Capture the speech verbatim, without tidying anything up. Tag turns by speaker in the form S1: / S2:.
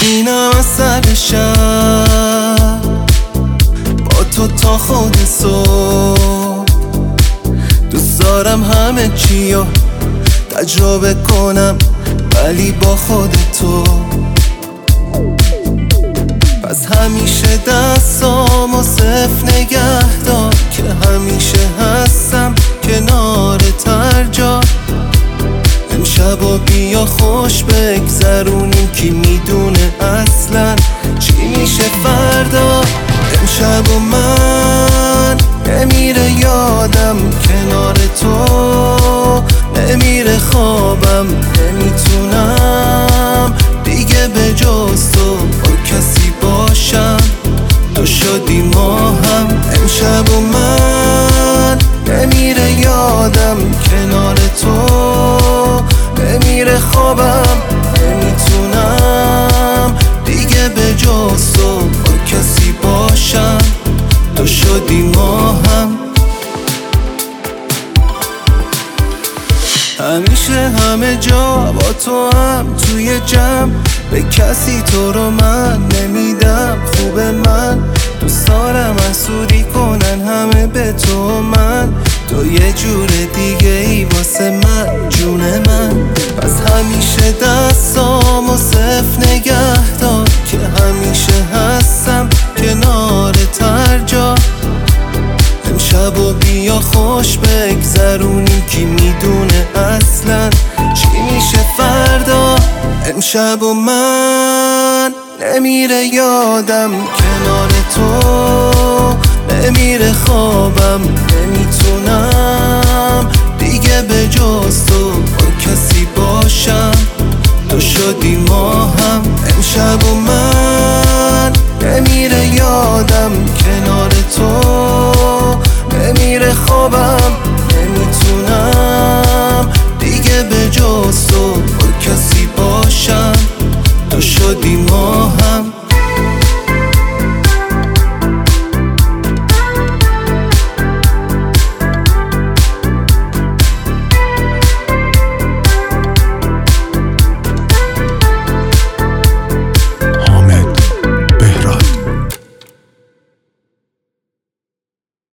S1: میشینم از سر شب با تو تا خود صبح. دوست دارم همه چیو تجربه کنم ولی با خود تو. پس همیشه دستامو صفر نگه دار که همیشه هستم کنارت هر جا. امشبا بیا خوش بگذرونیم، کی میدونه اصلا چی میشه فردا. امشبا من نمیره یادم کنار تو، نمیره خوابم، نمیتونم دیگه به جز تو با کسی باشم. تو شدی ما هم. امشبا من نمیره یادم کنار تو، نمیره خوابم، نمیتونم دیگه به جز تو با کسی باشم. تو شدی ما هم. همیشه همه جا با تو هم، توی جمع به کسی تو رو من نمیدم. خوب من دوست دارم حسودی کنن همه به تو، من تو یه جور دیگه ای واسه من، جون من. پس همیشه دستامو صفر نگه دار که همیشه هستم کنارت هر جا. امشبا بیا خوش بگذرونیم، کی میدونه اصلا چی میشه فردا. امشبا من نمیره یادم کنار تو، نمیره خوابم،